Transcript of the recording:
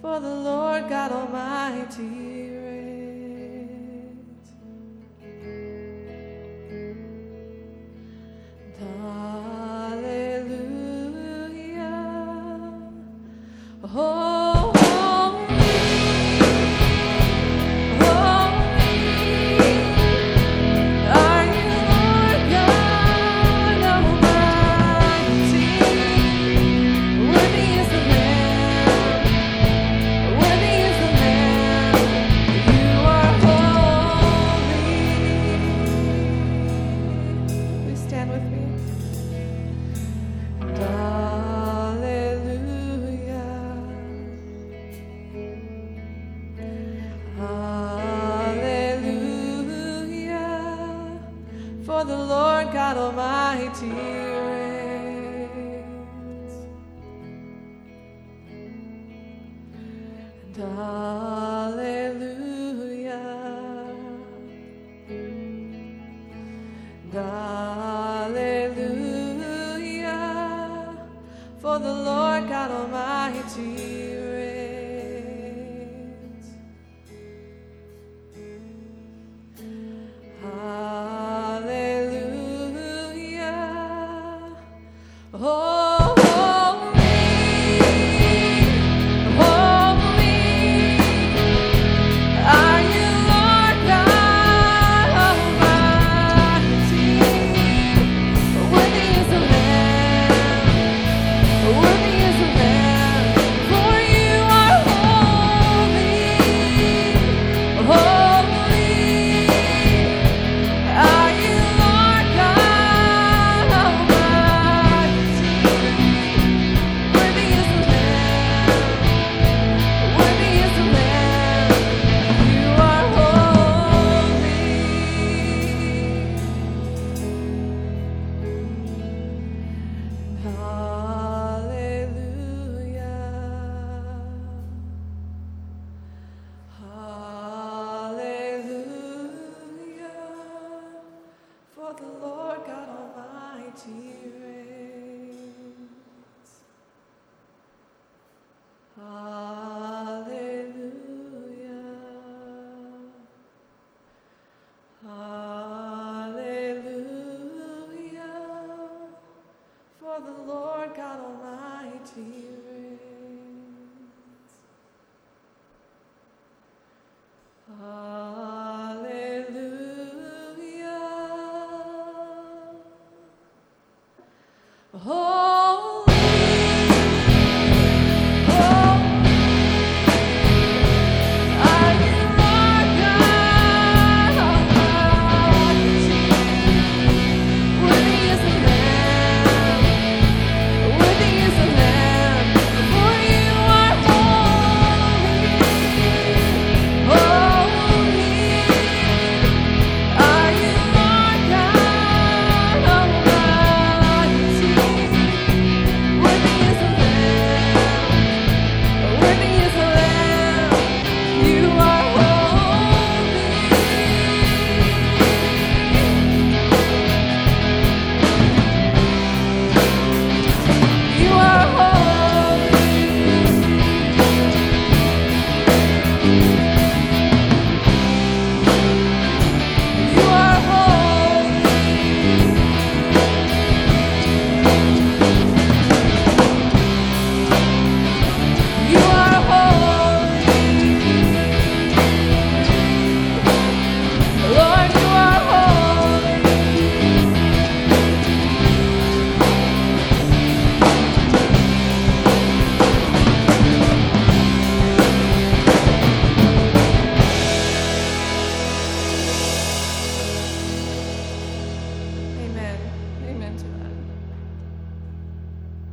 for the Lord God Almighty reigns. Hallelujah. Oh, for the Lord God Almighty reigns. And hallelujah. And hallelujah. For the Lord God Almighty reigns. Oh, holy are you, Lord God Almighty. Worthy is the Lamb, worthy is the Lamb, for you are holy. Holy are you, Lord God Almighty. Worthy is the Lamb, worthy is the Lamb, you are holy. Hallelujah. Hallelujah. For the Lord God Almighty reigns.